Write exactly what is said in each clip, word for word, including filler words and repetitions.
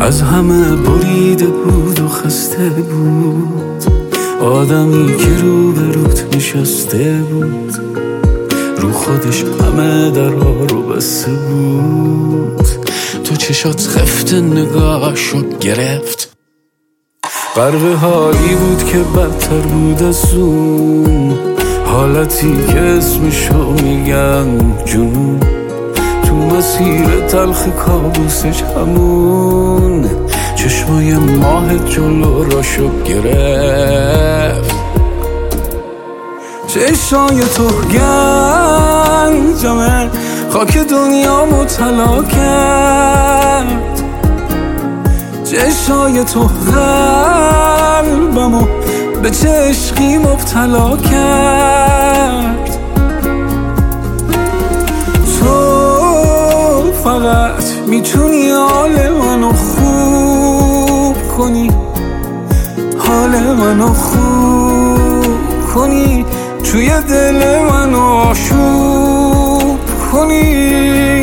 از همه بریده بود و خسته بود، آدمی که رو به روت نشسته بود، رو خودش همه درها رو بسته بود. تو چشات خفت نگاهشو گرفت، غرق حالی بود که بدتر بود از اون حالتی که اسمشو میگن جنون. تو مسیر تلخ کابوسش همون چشمای ماه جلو راشو گرفت. چشای تو گنجمه خاک دنیا مطلع کرد، چشای تو قلبمو به چه عشقی مبتلا کرد. تو فقط میتونی حال منو خوب کنی، حال منو خوب کنی، توی دل منو آشوب کنی.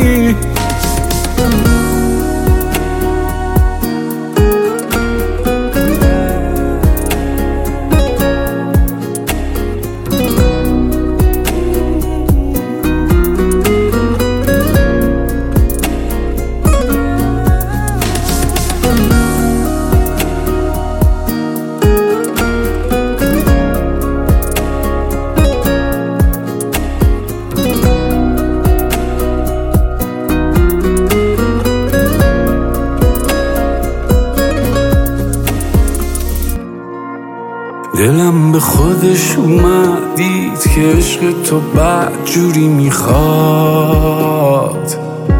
دلم به خودش اومد دید که عشق تو بد جوری میخواد.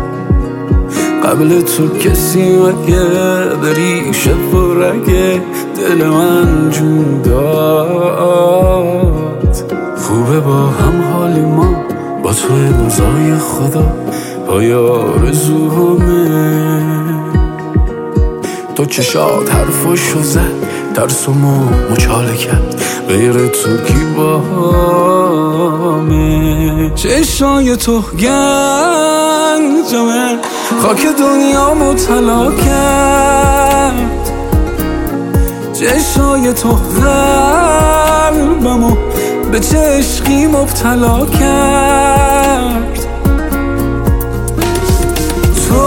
قبل تو کسی مگه بری شب و رگه دل من جون داد. خوبه با هم حال ما با تو امضای خدا پای آرزوهامه. تو چشات حرفاشو زد ترسمو مچاله کرد، غیر تو کی باهامه. چشای تو گنجمه خاک دنیا مطلع کرد، چشای تو قلبمو به چه عشقی مبتلا کرد. تو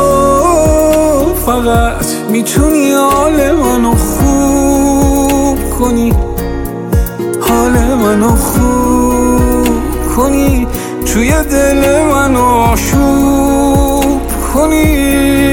فقط میتونی حال منو خوب کنی، حال منو خوب کنی، توی دل منو آشوب کنی.